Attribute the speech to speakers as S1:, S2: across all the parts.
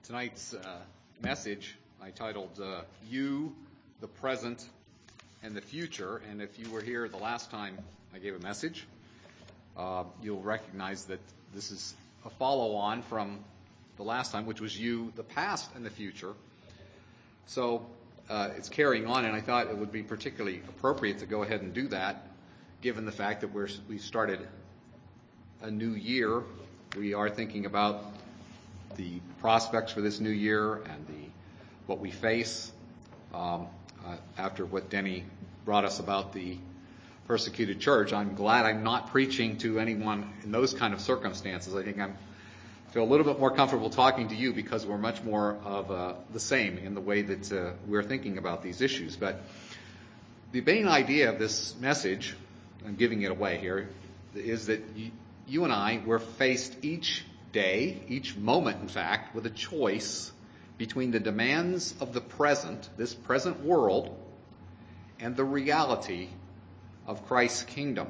S1: Tonight's message I titled You, the Present, and the Future. And if you were here the last time I gave a message, you'll recognize that this is a follow-on from the last time, which was You, the Past, and the Future. So it's carrying on, and I thought it would be particularly appropriate to go ahead and do that, given the fact that we started a new year. We are thinking about the prospects for this new year and what we face after what Denny brought us about the persecuted church. I'm glad I'm not preaching to anyone in those kind of circumstances. I think I feel a little bit more comfortable talking to you because we're much more of the same in the way that we're thinking about these issues. But the main idea of this message, I'm giving it away here, is that you and I, we're faced each day, each moment, in fact, with a choice between the demands of the present, this present world, and the reality of Christ's kingdom.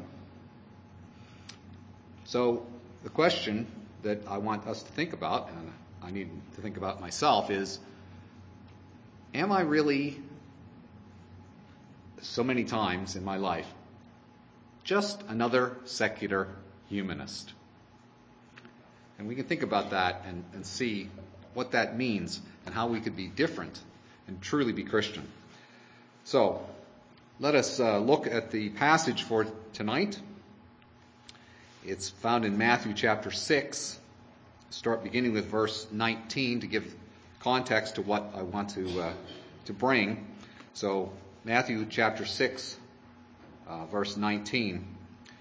S1: So the question that I want us to think about, and I need to think about myself, is, am I really, so many times in my life, just another secular humanist? And we can think about that and see what that means and how we could be different and truly be Christian. So let us look at the passage for tonight. It's found in Matthew chapter 6. Start beginning with verse 19 to give context to what I want to bring. So Matthew chapter 6, verse 19.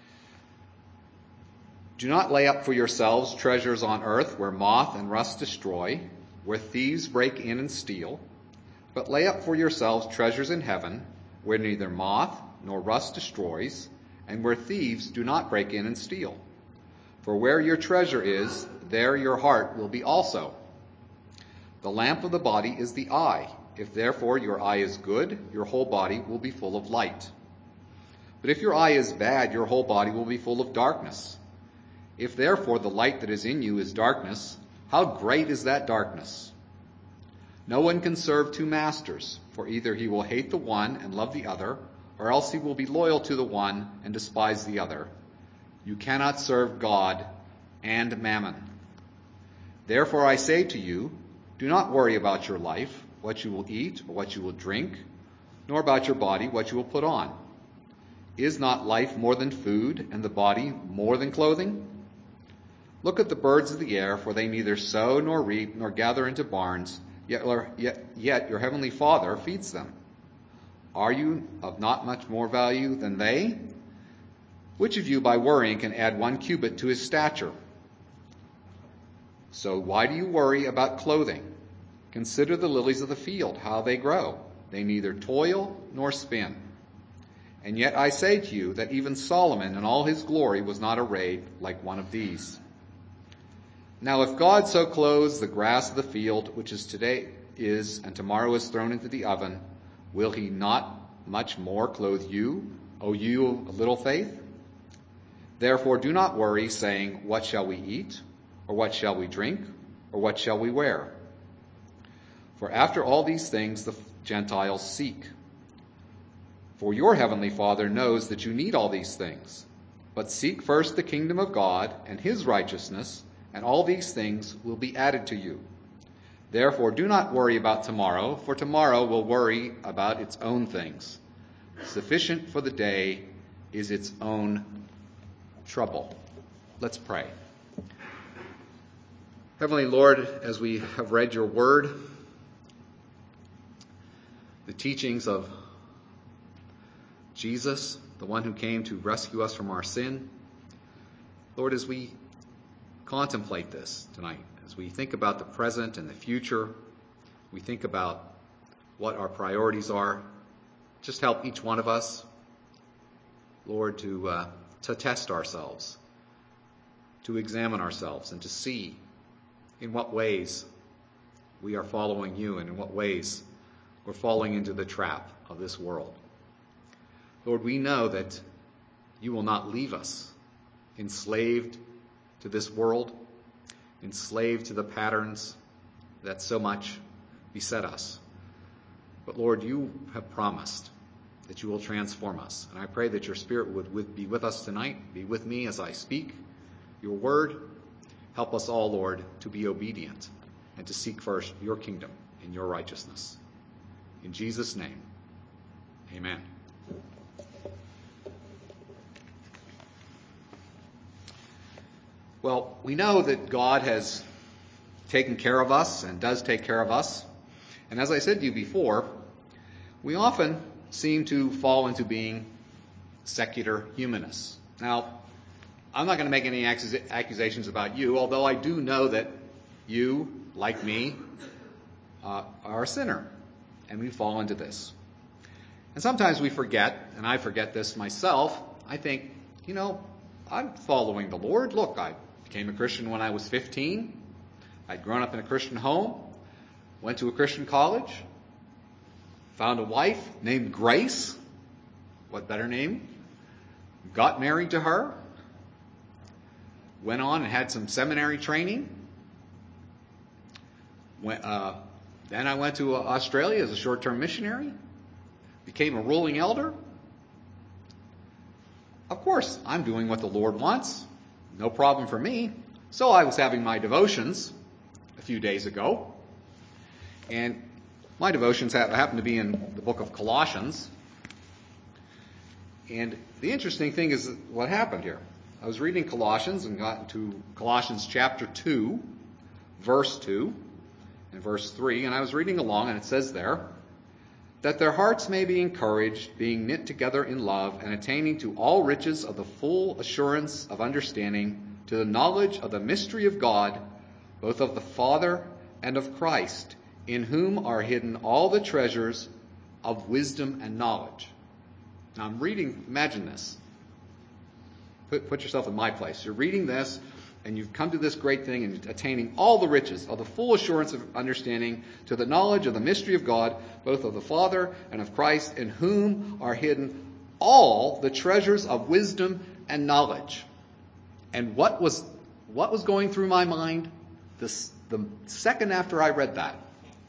S1: Do not lay up for yourselves treasures on earth where moth and rust destroy, where thieves break in and steal, but lay up for yourselves treasures in heaven where neither moth nor rust destroys, and where thieves do not break in and steal. For where your treasure is, there your heart will be also. The lamp of the body is the eye. If therefore your eye is good, your whole body will be full of light. But if your eye is bad, your whole body will be full of darkness. If therefore the light that is in you is darkness, how great is that darkness? No one can serve two masters, for either he will hate the one and love the other, or else he will be loyal to the one and despise the other. You cannot serve God and mammon. Therefore I say to you, do not worry about your life, what you will eat or what you will drink, nor about your body, what you will put on. Is not life more than food, and the body more than clothing? Look at the birds of the air, for they neither sow nor reap nor gather into barns, yet your heavenly Father feeds them. Are you of not much more value than they? Which of you by worrying can add 1 cubit to his stature? So why do you worry about clothing? Consider the lilies of the field, how they grow. They neither toil nor spin. And yet I say to you that even Solomon in all his glory was not arrayed like one of these. Now if God so clothes the grass of the field, which is today is and tomorrow is thrown into the oven, will he not much more clothe you, O you of little faith? Therefore do not worry, saying, what shall we eat? Or what shall we drink? Or what shall we wear? For after all these things the Gentiles seek. For your heavenly Father knows that you need all these things. But seek first the kingdom of God and his righteousness, and all these things will be added to you. Therefore do not worry about tomorrow, for tomorrow will worry about its own things. Sufficient for the day is its own trouble. Let's pray. Heavenly Lord, as we have read your word, the teachings of Jesus, the one who came to rescue us from our sin, Lord, as we contemplate this tonight, as we think about the present and the future, we think about what our priorities are, just help each one of us, Lord, to test ourselves, to examine ourselves, and to see in what ways we are following you and in what ways we're falling into the trap of this world. Lord, we know that you will not leave us enslaved to this world, enslaved to the patterns that so much beset us. But Lord, you have promised that you will transform us. And I pray that your Spirit would be with us tonight, be with me as I speak your word. Help us all, Lord, to be obedient and to seek first your kingdom and your righteousness. In Jesus' name, amen. Well, we know that God has taken care of us and does take care of us. And as I said to you before, we often seem to fall into being secular humanists. Now, I'm not going to make any accusations about you, although I do know that you, like me, are a sinner, and we fall into this. And sometimes we forget, and I forget this myself. I think, I'm following the Lord. Look, I became a Christian when I was 15. I'd grown up in a Christian home, went to a Christian college, found a wife named Grace. What better name? Got married to her. Went on and had some seminary training. Then I went to Australia as a short-term missionary. Became a ruling elder. Of course, I'm doing what the Lord wants. No problem for me. So I was having my devotions a few days ago. And my devotions happen to be in the book of Colossians. And the interesting thing is what happened here. I was reading Colossians and got into Colossians chapter 2, verse 2 and verse 3. And I was reading along, and it says there, that their hearts may be encouraged, being knit together in love, and attaining to all riches of the full assurance of understanding, to the knowledge of the mystery of God, both of the Father and of Christ, in whom are hidden all the treasures of wisdom and knowledge. Now I'm reading, imagine this. Put yourself in my place. You're reading this, and you've come to this great thing, and attaining all the riches of the full assurance of understanding, to the knowledge of the mystery of God, both of the Father and of Christ, in whom are hidden all the treasures of wisdom and knowledge. And what was going through my mind the second after I read that?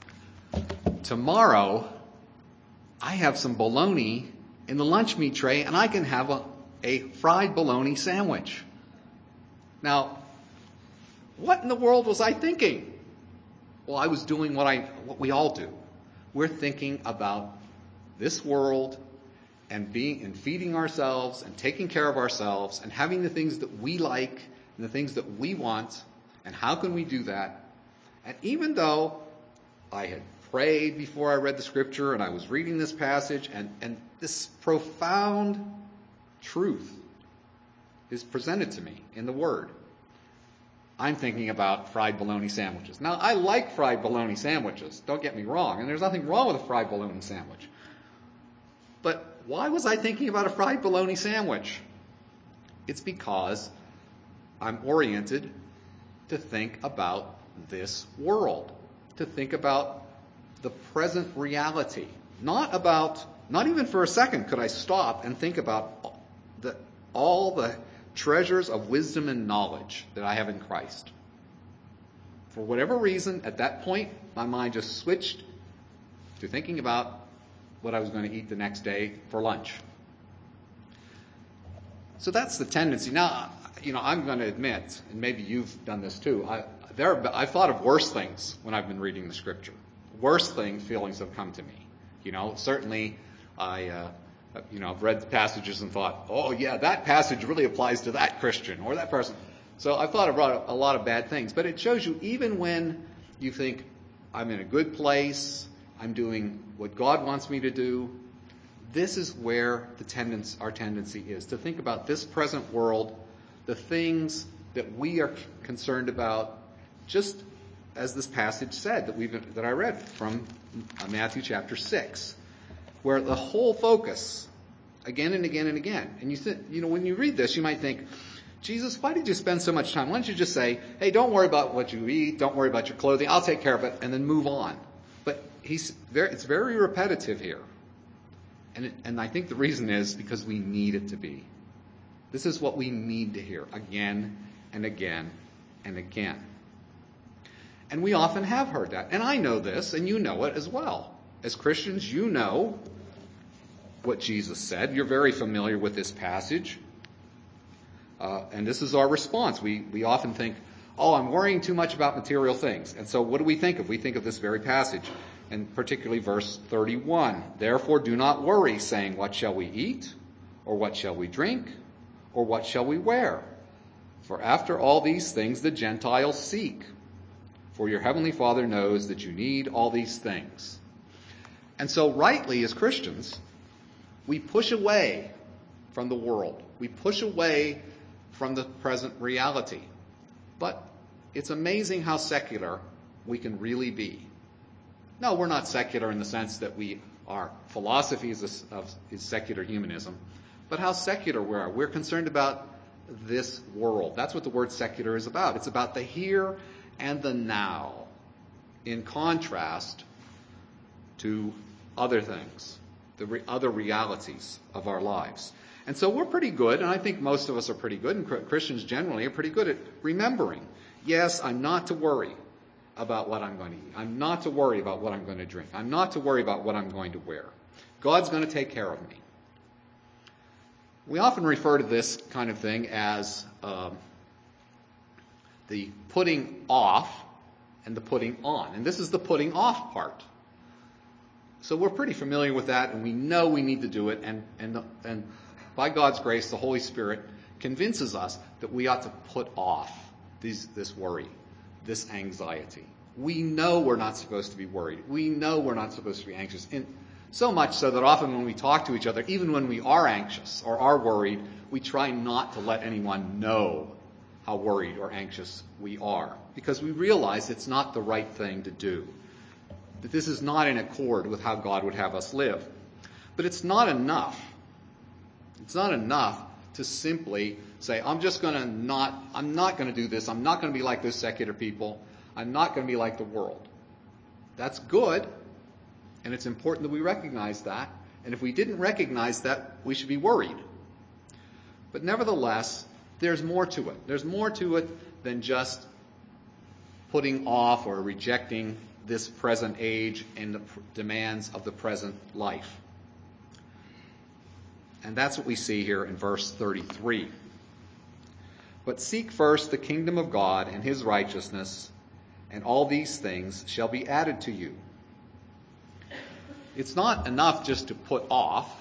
S1: Tomorrow, I have some bologna in the lunch meat tray, and I can have a fried bologna sandwich. Now, what in the world was I thinking? Well, I was doing what we all do. We're thinking about this world and feeding ourselves and taking care of ourselves and having the things that we like and the things that we want, and how can we do that? And even though I had prayed before I read the scripture and I was reading this passage, and this profound truth is presented to me in the Word, I'm thinking about fried bologna sandwiches. Now, I like fried bologna sandwiches, don't get me wrong, and there's nothing wrong with a fried bologna sandwich. But why was I thinking about a fried bologna sandwich? It's because I'm oriented to think about this world, to think about the present reality. Not even for a second could I stop and think about all the treasures of wisdom and knowledge that I have in Christ. For whatever reason, at that point, my mind just switched to thinking about what I was going to eat the next day for lunch. So that's the tendency. Now, I'm going to admit, and maybe you've done this too, I've thought of worse things when I've been reading the scripture. Worse feelings have come to me. Certainly I've read the passages and thought, oh yeah, that passage really applies to that Christian or that person. So I've thought about a lot of bad things. But it shows you, even when you think, I'm in a good place, I'm doing what God wants me to do, this is where our tendency is, to think about this present world, the things that we are concerned about, just as this passage said that I read from Matthew chapter 6, where the whole focus, again and again and again, and when you read this, you might think, Jesus, why did you spend so much time? Why don't you just say, hey, don't worry about what you eat, don't worry about your clothing, I'll take care of it, and then move on. But it's very repetitive here. And I think the reason is because we need it to be. This is what we need to hear again and again and again. And we often have heard that. And I know this, and you know it as well. As Christians, you know what Jesus said. You're very familiar with this passage. And this is our response. We often think, oh, I'm worrying too much about material things. And so what do we think of? We think of this very passage, and particularly verse 31. Therefore do not worry, saying, what shall we eat? Or what shall we drink? Or what shall we wear? For after all these things the Gentiles seek. For your heavenly Father knows that you need all these things. And so rightly, as Christians, we push away from the world. We push away from the present reality. But it's amazing how secular we can really be. No, we're not secular in the sense that our philosophy is secular humanism, but how secular we are. We're concerned about this world. That's what the word secular is about. It's about the here and the now, in contrast to other things, other realities of our lives. And so we're pretty good, and I think most of us are pretty good, and Christians generally are pretty good at remembering, yes, I'm not to worry about what I'm going to eat. I'm not to worry about what I'm going to drink. I'm not to worry about what I'm going to wear. God's going to take care of me. We often refer to this kind of thing as the putting off and the putting on. And this is the putting off part. So we're pretty familiar with that, and we know we need to do it. And by God's grace, the Holy Spirit convinces us that we ought to put off this worry, this anxiety. We know we're not supposed to be worried. We know we're not supposed to be anxious. And so much so that often when we talk to each other, even when we are anxious or are worried, we try not to let anyone know how worried or anxious we are, because we realize it's not the right thing to do, that this is not in accord with how God would have us live. But it's not enough. It's not enough to simply say, I'm not going to do this. I'm not going to be like those secular people. I'm not going to be like the world. That's good, and it's important that we recognize that. And if we didn't recognize that, we should be worried. But nevertheless, there's more to it. There's more to it than just putting off or rejecting this present age and the demands of the present life. And that's what we see here in verse 33. But seek first the kingdom of God and his righteousness, and all these things shall be added to you. It's not enough just to put off,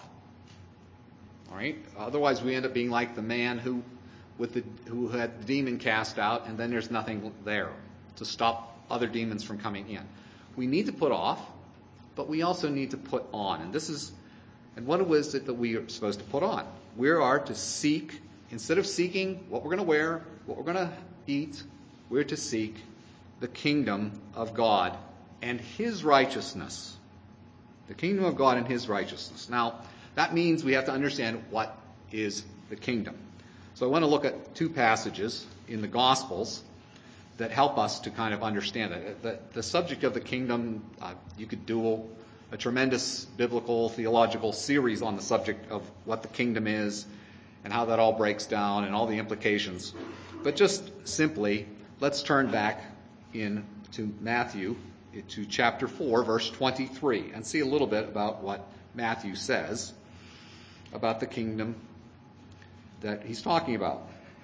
S1: all right? Otherwise we end up being like the man who had the demon cast out, and then there's nothing there to stop other demons from coming in. We need to put off, but we also need to put on. And what was it that we are supposed to put on? We are to seek, instead of seeking what we're going to wear, what we're going to eat, we're to seek the kingdom of God and his righteousness. The kingdom of God and his righteousness. Now, that means we have to understand what is the kingdom. So I want to look at two passages in the Gospels that help us to kind of understand it. The subject of the kingdom, you could do a tremendous biblical, theological series on the subject of what the kingdom is and how that all breaks down and all the implications. But just simply, let's turn back into Matthew, to chapter 4, verse 23, and see a little bit about what Matthew says about the kingdom that he's talking about.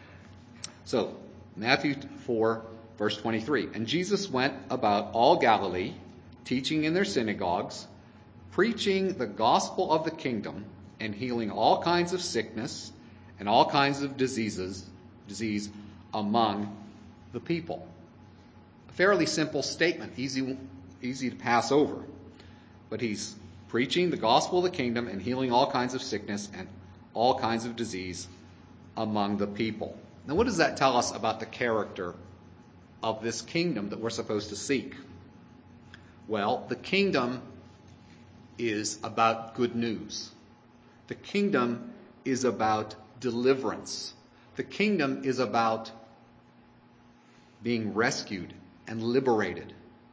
S1: So, Matthew 4, verse 23. And Jesus went about all Galilee, teaching in their synagogues, preaching the gospel of the kingdom, and healing all kinds of sickness and all kinds of disease among the people. A fairly simple statement, easy to pass over. But he's preaching the gospel of the kingdom and healing all kinds of sickness and all kinds of disease among the people. Now, what does that tell us about the character of this kingdom that we're supposed to seek? Well, the kingdom is about good news. The kingdom is about deliverance. The kingdom is about being rescued and liberated.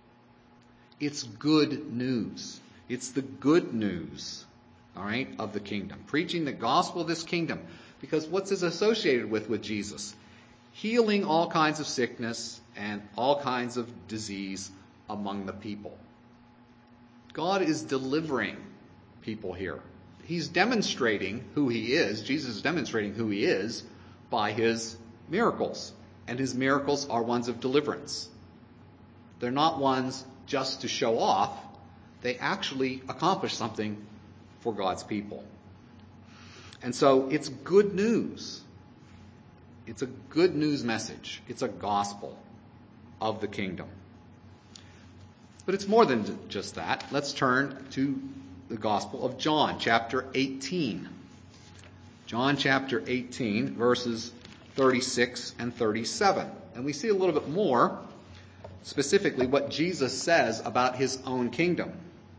S1: It's good news. It's the good news, all right, of the kingdom. Preaching the gospel of this kingdom. Because what's it associated with Jesus? Healing all kinds of sickness and all kinds of disease among the people. God is delivering people here. He's demonstrating who he is. Jesus is demonstrating who he is by his miracles. And his miracles are ones of deliverance. They're not ones just to show off. They actually accomplish something for God's people. And so it's good news. It's a good news message. It's a gospel of the kingdom. But it's more than just that. Let's turn to the Gospel of John, chapter 18. John chapter 18, verses 36 and 37. And we see a little bit more, specifically what Jesus says about his own kingdom.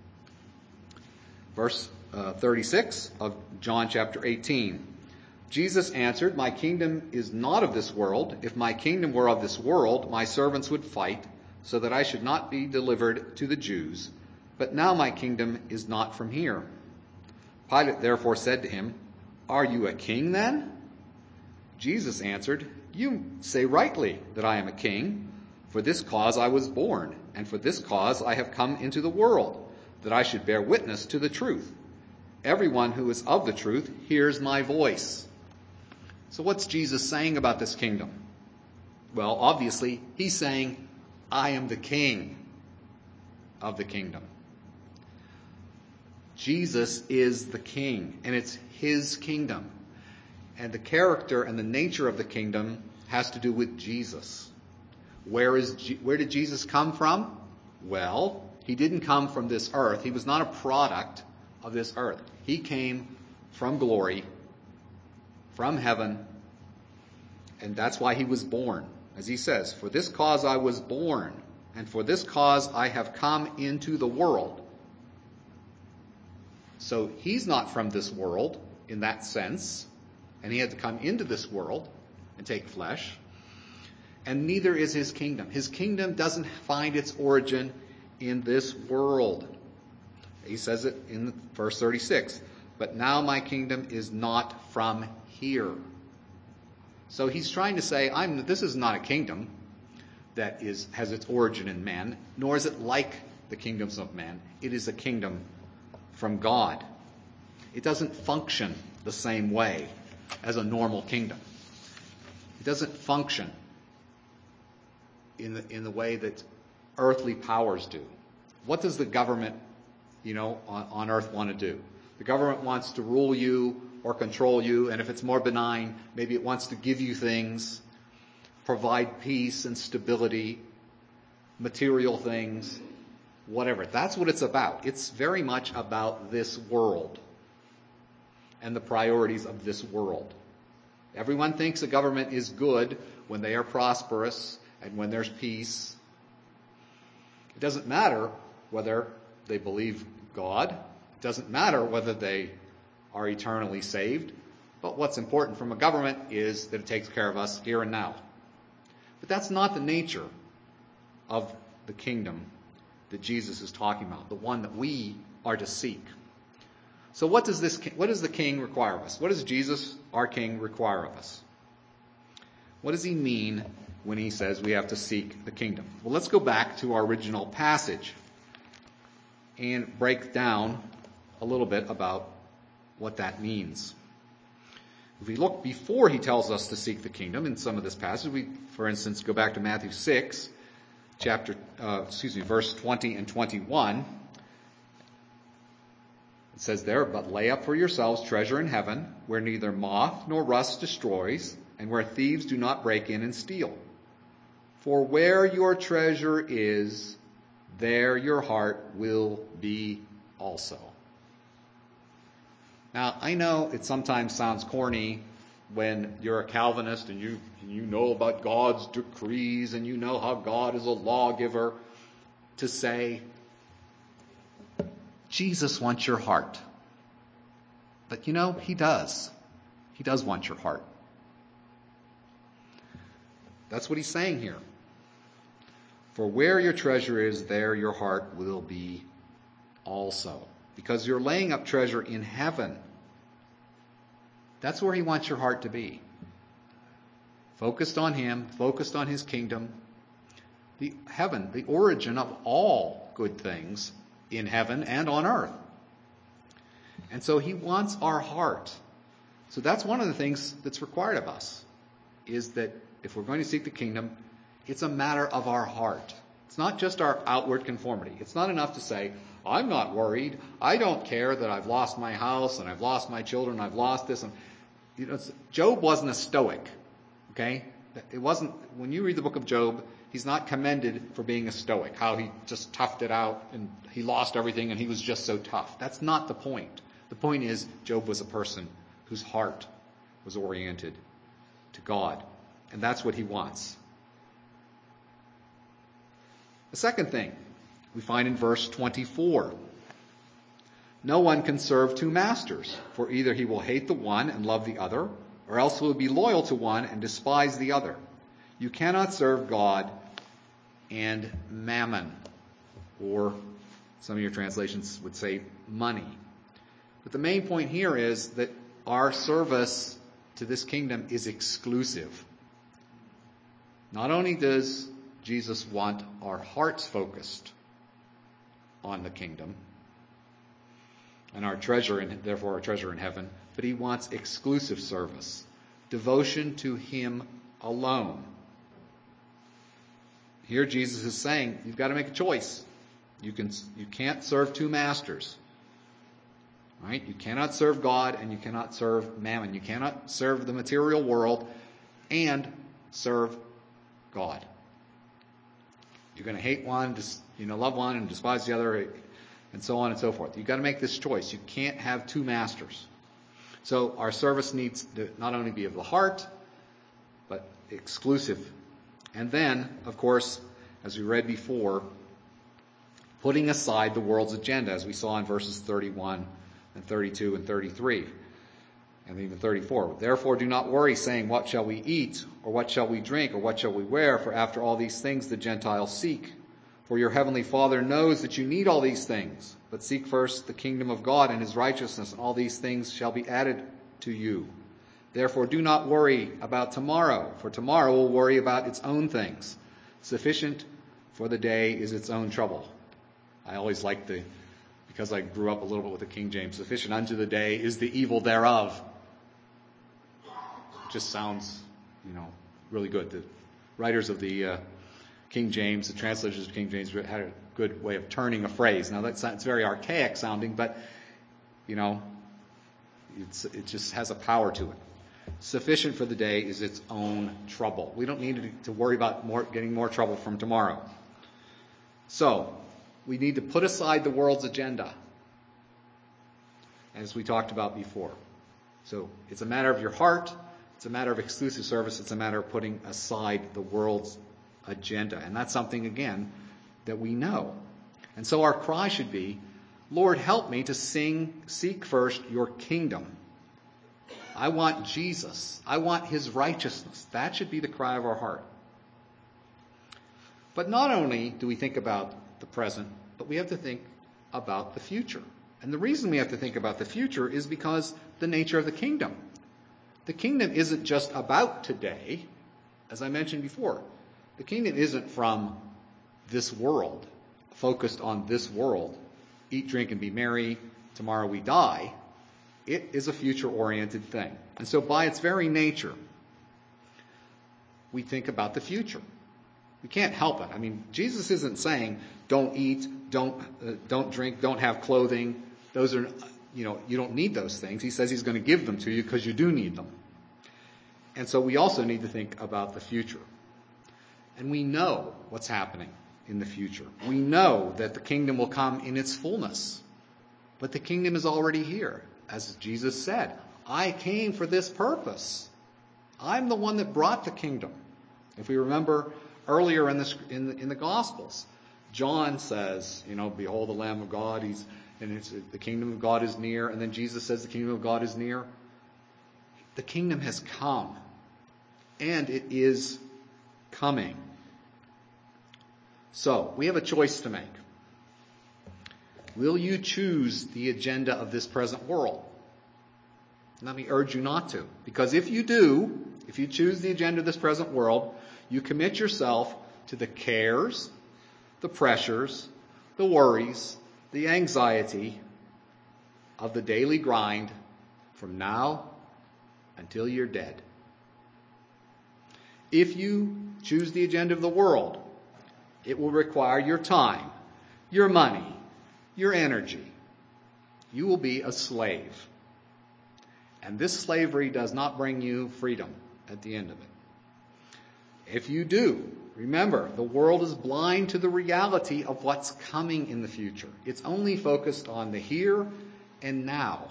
S1: Verse 36 of John chapter 18. Jesus answered, "My kingdom is not of this world. If my kingdom were of this world, my servants would fight, so that I should not be delivered to the Jews. But now my kingdom is not from here." Pilate therefore said to him, "Are you a king then?" Jesus answered, "You say rightly that I am a king. For this cause I was born, and for this cause I have come into the world, that I should bear witness to the truth. Everyone who is of the truth hears my voice." So what's Jesus saying about this kingdom? Well, obviously, he's saying, I am the king of the kingdom. Jesus is the king, and it's his kingdom. And the character and the nature of the kingdom has to do with Jesus. Where did Jesus come from? Well, he didn't come from this earth. He was not a product of this earth. He came from glory, from heaven, and that's why he was born. As he says, "For this cause I was born, and for this cause I have come into the world." So he's not from this world in that sense, and he had to come into this world and take flesh. And neither is his kingdom. His kingdom doesn't find its origin in this world. He says it in verse 36. "But now my kingdom is not from here." So he's trying to say, this is not a kingdom that has its origin in man, nor is it like the kingdoms of man. It is a kingdom from God. It doesn't function the same way as a normal kingdom. It doesn't function in the way that earthly powers do. What does the government, on earth want to do? The government wants to rule you or control you, and if it's more benign, maybe it wants to give you things, provide peace and stability, material things, whatever. That's what it's about. It's very much about this world and the priorities of this world. Everyone thinks a government is good when they are prosperous and when there's peace. It doesn't matter whether they believe God. It doesn't matter whether they are eternally saved. But what's important from a government is that it takes care of us here and now. But that's not the nature of the kingdom that Jesus is talking about, the one that we are to seek. So what does the king require of us? What does Jesus, our king, require of us? What does he mean when he says we have to seek the kingdom? Well, let's go back to our original passage and break down a little bit about what that means. If we look before he tells us to seek the kingdom in some of this passage, we, for instance, go back to Matthew 6, verse 20 and 21. It says there, "But lay up for yourselves treasure in heaven, where neither moth nor rust destroys, and where thieves do not break in and steal. For where your treasure is, there your heart will be also." Now, I know it sometimes sounds corny when you're a Calvinist and you know about God's decrees and you know how God is a lawgiver, to say, Jesus wants your heart. But he does. He does want your heart. That's what he's saying here. For where your treasure is, there your heart will be also. Because you're laying up treasure in heaven. That's where he wants your heart to be. Focused on him, focused on his kingdom, the origin of all good things in heaven and on earth. And so he wants our heart. So that's one of the things that's required of us, is that if we're going to seek the kingdom, it's a matter of our heart. It's not just our outward conformity. It's not enough to say, I'm not worried. I don't care that I've lost my house and I've lost my children. I've lost this. And, Job wasn't a stoic. Okay? It wasn't, when you read the book of Job, he's not commended for being a stoic, how he just toughed it out and he lost everything and he was just so tough. That's not the point. The point is, Job was a person whose heart was oriented to God. And that's what he wants. The second thing we find in verse 24. No one can serve two masters, for either he will hate the one and love the other, or else he will be loyal to one and despise the other. You cannot serve God and mammon, or some of your translations would say money. But the main point here is that our service to this kingdom is exclusive. Not only does Jesus want our hearts focused on the kingdom and our treasure, and therefore our treasure in heaven, but he wants exclusive service, devotion to him alone. Here Jesus is saying, you've got to make a choice. You can't serve two masters. Right? You cannot serve God and you cannot serve mammon. You cannot serve the material world and serve God. You're going to hate one, love one and despise the other, and so on and so forth. You've got to make this choice. You can't have two masters. So our service needs to not only be of the heart, but exclusive. And then, of course, as we read before, putting aside the world's agenda, as we saw in verses 31 and 32 and 33, and even 34. Therefore do not worry, saying, what shall we eat, or what shall we drink, or what shall we wear? For after all these things the Gentiles seek. For your heavenly Father knows that you need all these things. But seek first the kingdom of God and his righteousness, and all these things shall be added to you. Therefore do not worry about tomorrow, for tomorrow will worry about its own things. Sufficient for the day is its own trouble. I always like because I grew up a little bit with the King James, sufficient unto the day is the evil thereof. It just sounds, really good. The writers of the King James, the translators of King James, had a good way of turning a phrase. Now it's very archaic sounding, but it just has a power to it. Sufficient for the day is its own trouble. We don't need to worry about getting more trouble from tomorrow. So we need to put aside the world's agenda, as we talked about before. So it's a matter of your heart. It's a matter of exclusive service. It's a matter of putting aside the world's agenda. And that's something, again, that we know. And so our cry should be, Lord, help me to seek first your kingdom. I want Jesus. I want his righteousness. That should be the cry of our heart. But not only do we think about the present, but we have to think about the future. And the reason we have to think about the future is because the nature of the kingdom. The kingdom isn't just about today, as I mentioned before. The kingdom isn't from this world, focused on this world. Eat, drink, and be merry. Tomorrow we die. It is a future-oriented thing. And so by its very nature, we think about the future. We can't help it. I mean, Jesus isn't saying, don't eat, don't drink, don't have clothing. Those are, you don't need those things. He says he's going to give them to you because you do need them. And so we also need to think about the future. And we know what's happening in the future. We know that the kingdom will come in its fullness. But the kingdom is already here. As Jesus said, I came for this purpose. I'm the one that brought the kingdom. If we remember earlier in the Gospels, John says, behold the Lamb of God, the kingdom of God is near. And then Jesus says the kingdom of God is near. The kingdom has come, and it is coming. So, we have a choice to make. Will you choose the agenda of this present world? Let me urge you not to. Because if you do, if you choose the agenda of this present world, you commit yourself to the cares, the pressures, the worries, the anxiety of the daily grind from now until you're dead. If you choose the agenda of the world, it will require your time, your money, your energy. You will be a slave. And this slavery does not bring you freedom at the end of it. If you do, remember, the world is blind to the reality of what's coming in the future. It's only focused on the here and now.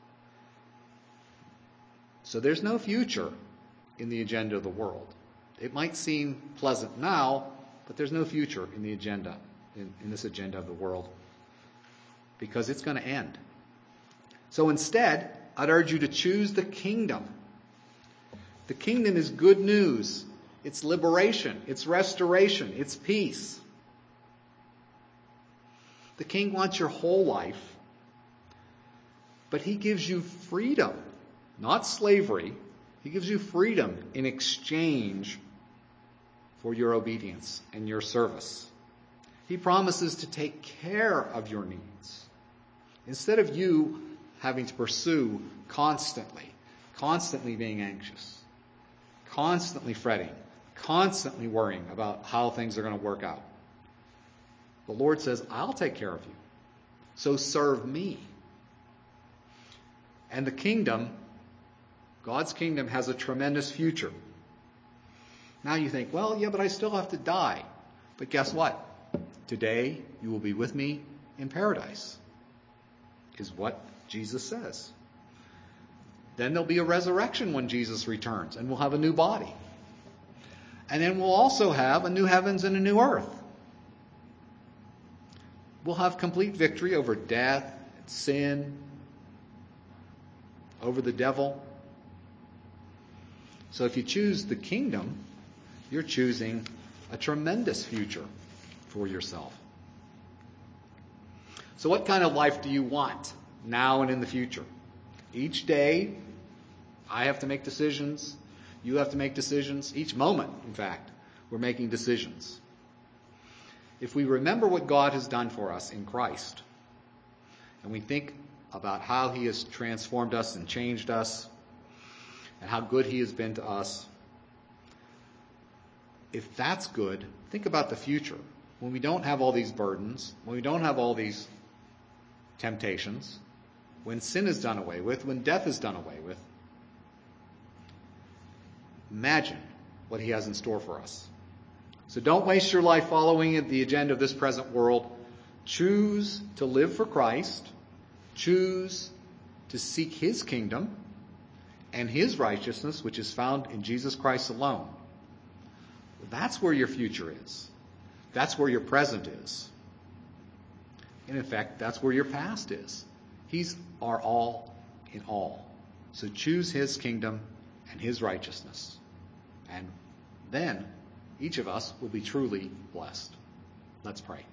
S1: So there's no future in the agenda of the world. It might seem pleasant now, but there's no future in the agenda, in this agenda of the world, because it's going to end. So instead, I'd urge you to choose the kingdom. The kingdom is good news. It's liberation. It's restoration. It's peace. The King wants your whole life, but he gives you freedom, not slavery. He gives you freedom in exchange for your obedience and your service. He promises to take care of your needs. Instead of you having to pursue constantly being anxious, constantly fretting, constantly worrying about how things are going to work out. The Lord says, I'll take care of you. So serve me. And the kingdom, God's kingdom, has a tremendous future. Now you think, well, yeah, but I still have to die. But guess what? Today you will be with me in paradise, is what Jesus says. Then there'll be a resurrection when Jesus returns, and we'll have a new body. And then we'll also have a new heavens and a new earth. We'll have complete victory over death, sin, over the devil. So if you choose the kingdom, you're choosing a tremendous future for yourself. So what kind of life do you want now and in the future? Each day, I have to make decisions. You have to make decisions. Each moment, in fact, we're making decisions. If we remember what God has done for us in Christ, and we think about how he has transformed us and changed us, and how good he has been to us, if that's good, think about the future. When we don't have all these burdens, when we don't have all these temptations, when sin is done away with, when death is done away with, imagine what he has in store for us. So don't waste your life following the agenda of this present world. Choose to live for Christ. Choose to seek his kingdom and his righteousness, which is found in Jesus Christ alone. That's where your future is. That's where your present is. And in fact, that's where your past is. He's our all in all. So choose his kingdom and his righteousness. And then each of us will be truly blessed. Let's pray.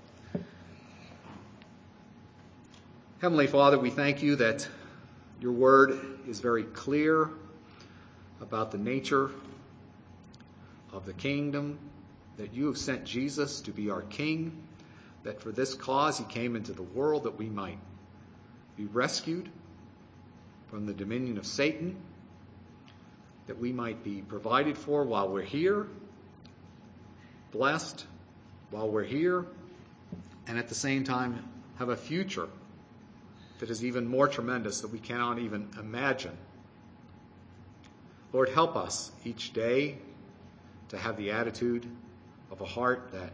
S1: Heavenly Father, we thank you that your word is very clear about the nature of the kingdom, that you have sent Jesus to be our king, that for this cause he came into the world that we might be rescued from the dominion of Satan, that we might be provided for while we're here, blessed while we're here, and at the same time have a future that is even more tremendous that we cannot even imagine. Lord, help us each day to have the attitude of a heart that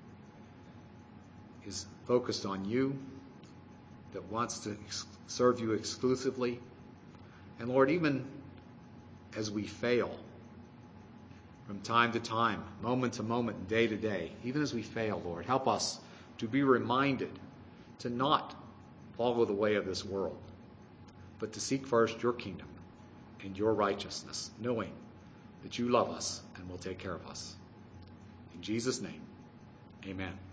S1: is focused on you, that wants to serve you exclusively. And Lord, even as we fail from time to time, moment to moment, day to day, even as we fail, Lord, help us to be reminded to not follow the way of this world, but to seek first your kingdom and your righteousness, knowing that you love us and will take care of us. In Jesus' name, amen.